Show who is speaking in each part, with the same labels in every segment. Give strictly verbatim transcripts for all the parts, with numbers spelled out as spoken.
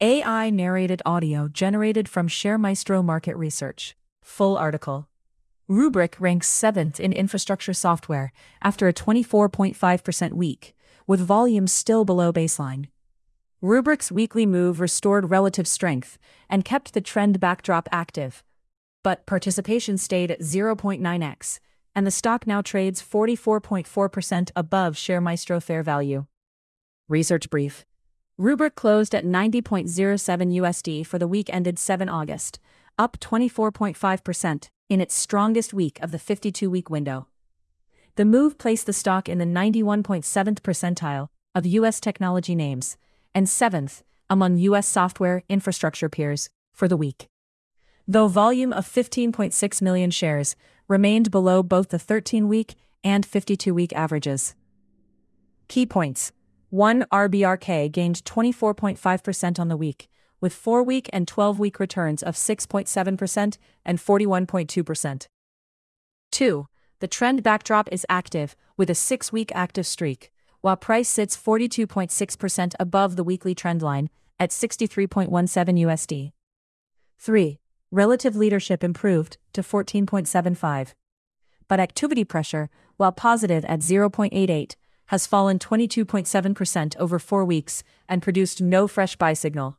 Speaker 1: A I-narrated audio generated from ShareMaestro Market Research. Full article. Rubrik ranks seventh in infrastructure software after a twenty-four point five percent week, with volumes still below baseline. Rubrik's weekly move restored relative strength and kept the trend backdrop active. But participation stayed at zero point nine x, and the stock now trades forty-four point four percent above ShareMaestro fair value. Research brief. Rubrik closed at ninety point zero seven U S D for the week ended the seventh of August, up twenty-four point five percent in its strongest week of the fifty-two-week window. The move placed the stock in the ninety-one point seventh percentile of U S technology names, and seventh among U S software infrastructure peers for the week. Though volume of fifteen point six million shares remained below both the thirteen-week and fifty-two-week averages. Key points. one R B R K gained twenty-four point five percent on the week, with four-week and twelve-week returns of six point seven percent and forty-one point two percent. two. The trend backdrop is active, with a six-week active streak, while price sits forty-two point six percent above the weekly trend line at sixty-three point one seven U S D. three. Relative leadership improved to fourteen point seven five. But activity pressure, while positive at zero point eight eight, has fallen twenty-two point seven percent over four weeks and produced no fresh buy signal.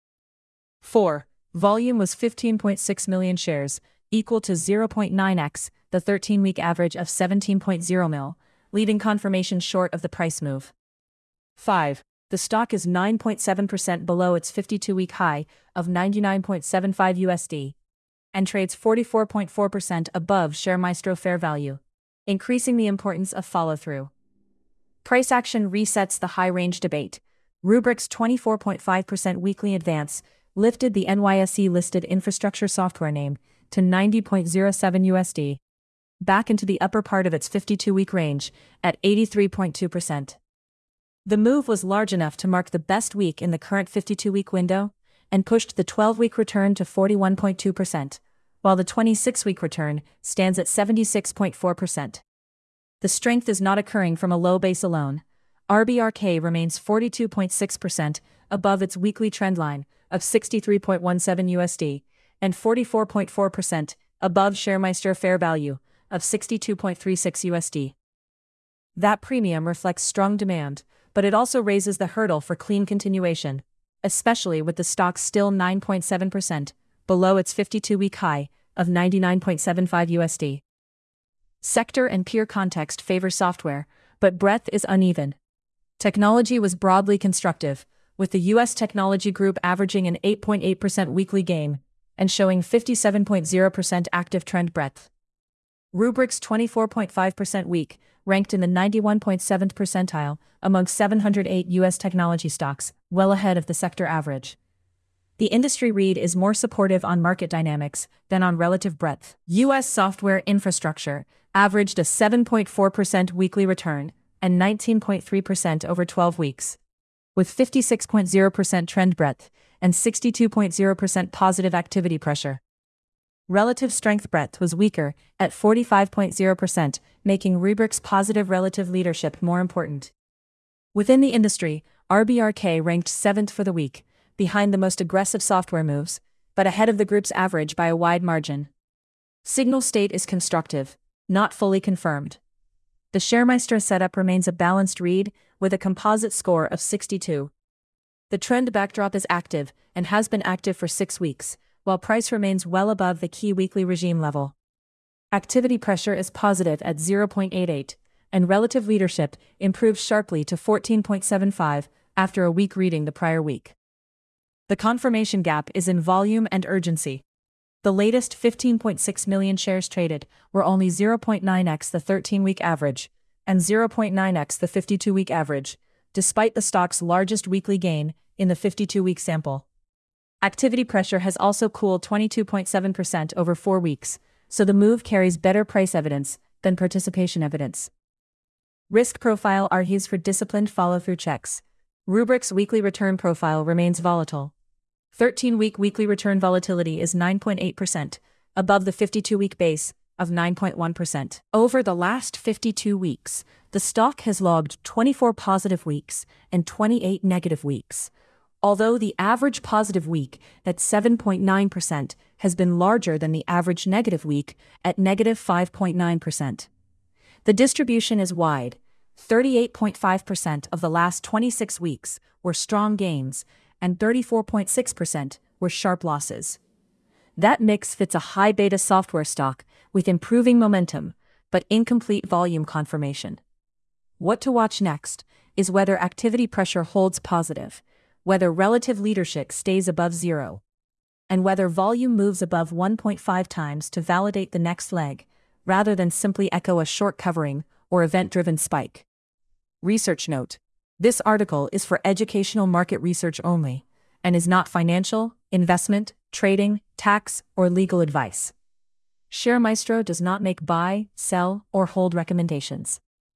Speaker 1: four. Volume was fifteen point six million shares, equal to zero point nine x, the thirteen-week average of seventeen point zero mil, leaving confirmation short of the price move. five. The stock is nine point seven percent below its fifty-two-week high of ninety-nine point seven five U S D and trades forty-four point four percent above ShareMaestro fair value, increasing the importance of follow-through. Price action resets the high-range debate. Rubrik's twenty-four point five percent weekly advance lifted the N Y S E-listed infrastructure software name to ninety point zero seven U S D, back into the upper part of its fifty-two-week range at eighty-three point two percent. The move was large enough to mark the best week in the current fifty-two-week window and pushed the twelve-week return to forty-one point two percent, while the twenty-six-week return stands at seventy-six point four percent. The strength is not occurring from a low base alone. R B R K remains forty-two point six percent above its weekly trend line of sixty-three point one seven U S D and forty-four point four percent above ShareMaestro fair value of sixty-two point three six U S D. That premium reflects strong demand, but it also raises the hurdle for clean continuation, especially with the stock still nine point seven percent below its fifty-two-week high of ninety-nine point seven five U S D. Sector and peer context favor software, but breadth is uneven. Technology was broadly constructive, with the U S technology group averaging an eight point eight percent weekly gain and showing fifty-seven point zero percent active trend breadth. Rubrik's twenty-four point five percent week ranked in the ninety-one point seventh percentile among seven hundred eight U S technology stocks, well ahead of the sector average. The industry read is more supportive on market dynamics than on relative breadth. U S software infrastructure averaged a seven point four percent weekly return and nineteen point three percent over twelve weeks, with fifty-six point zero percent trend breadth and sixty-two point zero percent positive activity pressure. Relative strength breadth was weaker at forty-five point zero percent, making Rubrik's positive relative leadership more important. Within the industry, R B R K ranked seventh for the week, behind the most aggressive software moves, but ahead of the group's average by a wide margin. Signal state is constructive, not fully confirmed. The ShareMaestro setup remains a balanced read, with a composite score of sixty-two. The trend backdrop is active and has been active for six weeks, while price remains well above the key weekly regime level. Activity pressure is positive at zero point eight eight, and relative leadership improved sharply to fourteen point seven five after a weak reading the prior week. The confirmation gap is in volume and urgency. The latest fifteen point six million shares traded were only zero point nine x the thirteen-week average and zero point nine x the fifty-two-week average, despite the stock's largest weekly gain in the fifty-two-week sample. Activity pressure has also cooled twenty-two point seven percent over four weeks, so the move carries better price evidence than participation evidence. Risk profile argues for disciplined follow-through checks. Rubrik's weekly return profile remains volatile. thirteen-week weekly return volatility is nine point eight percent, above the fifty-two-week base of nine point one percent. Over the last fifty-two weeks, the stock has logged twenty-four positive weeks and twenty-eight negative weeks, although the average positive week at seven point nine percent has been larger than the average negative week at negative five point nine percent. The distribution is wide. thirty-eight point five percent of the last twenty-six weeks were strong gains, and thirty-four point six percent were sharp losses. That mix fits a high beta software stock with improving momentum, but incomplete volume confirmation. What to watch next is whether activity pressure holds positive, whether relative leadership stays above zero, and whether volume moves above one point five times to validate the next leg, rather than simply echo a short covering or event-driven spike. Research note: this article is for educational market research only, and is not financial, investment, trading, tax, or legal advice. ShareMaestro does not make buy, sell, or hold recommendations.